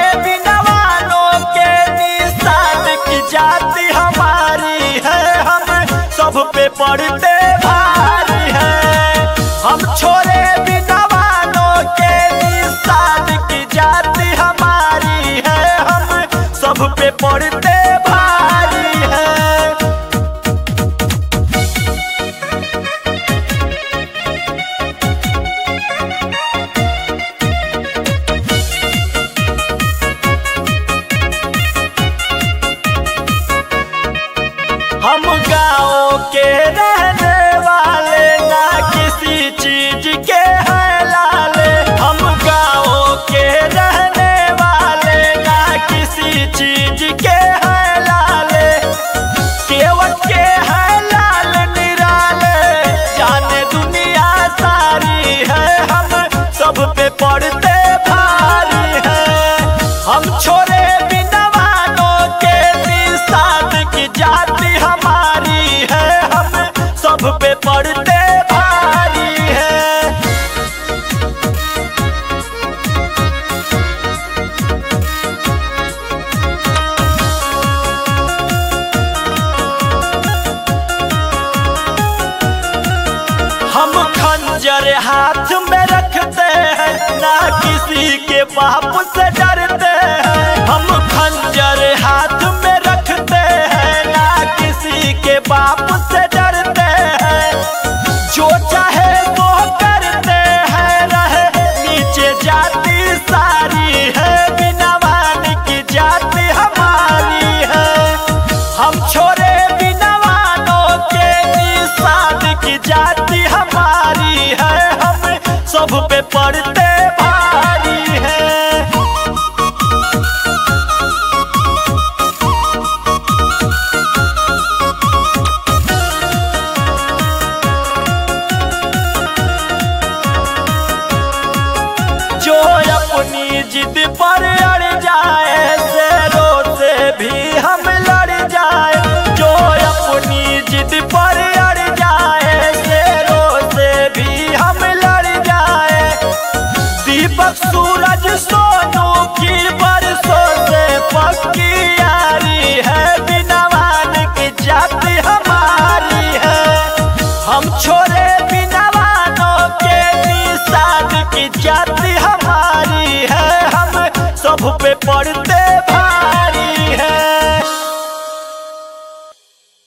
बिना वालों के निषाद की जाति हमारी है, हम सब पे पड़ते भारी है। हम छोरे बिना वालों के निषाद की जाति हमारी है, हम सब पे पड़ते भारी है। हम गाँव के रहने वाले ना किसी चीज के हैं लाले, हम गाँव के रहने वाले ना किसी चीज के हैं लाले। केवट के हैं लाल निराले, जाने दुनिया सारी है, हम सब पे पड़ते भारी है। हम छोरे बिना वालों के निषाद की जाति हमारी है, हम सब पे पड़ते भारी है। हम खंजर हाथ में रखते हैं, ना किसी के बाप से डरते हैं। हम खंजर हाथ में रखते हैं, ना किसी के बाप से डरते हैं। जो चाहे वो करते हैं, रहे नीचे जाति सारी है, बिना वान की जाति हमारी है। हम छोरे बिना वालों के निषाद की जाति हमारी है, हम सब पे पड़ते भारी है। जो अपनी जिद पर अड़ जाए, शेरों से भी हम लड़ जाए। जो अपनी जिद पर अड़ जाए, शेरों से भी हम लड़ जाए। दीपक सूरज सोनू की बरसों से पक्की यारी है, बिना वान की जाति हमारी है। हम छोरे बिना वालों के निषाद की जाति हमारी है, हम सब पे पड़ते